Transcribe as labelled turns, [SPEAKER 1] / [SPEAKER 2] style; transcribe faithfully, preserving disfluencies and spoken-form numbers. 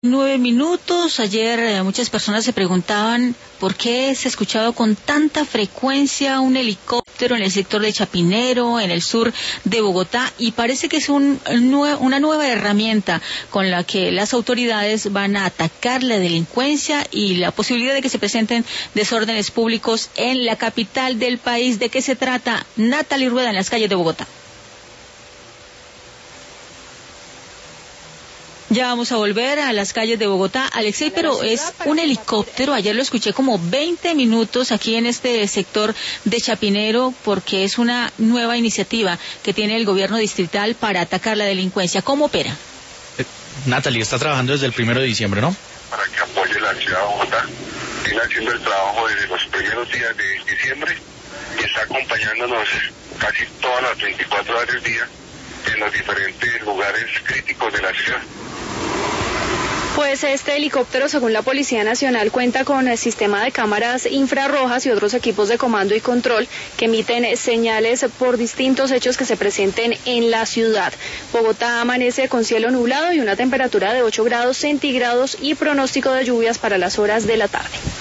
[SPEAKER 1] Nueve minutos. Ayer eh, muchas personas se preguntaban por qué se escuchaba con tanta frecuencia un helicóptero en el sector de Chapinero, en el sur de Bogotá, y parece que es un, nue una nueva herramienta con la que las autoridades van a atacar la delincuencia y la posibilidad de que se presenten desórdenes públicos en la capital del país. ¿De qué se trata? Natalie Rueda en las calles de Bogotá. Ya vamos a volver a las calles de Bogotá, Alexei, pero es un helicóptero. Ayer lo escuché como veinte minutos aquí en este sector de Chapinero, porque es una nueva iniciativa que tiene el gobierno distrital para atacar la delincuencia. ¿Cómo opera?
[SPEAKER 2] Eh, Natalie, está trabajando desde el primero de diciembre, ¿no?
[SPEAKER 3] Para que apoye la ciudad de Bogotá. Viene haciendo el trabajo desde los primeros días de diciembre y está acompañándonos casi todas las veinticuatro horas del día en los diferentes lugares críticos de la ciudad.
[SPEAKER 4] Pues este helicóptero, según la Policía Nacional, cuenta con el sistema de cámaras infrarrojas y otros equipos de comando y control que emiten señales por distintos hechos que se presenten en la ciudad. Bogotá amanece con cielo nublado y una temperatura de ocho grados centígrados y pronóstico de lluvias para las horas de la tarde.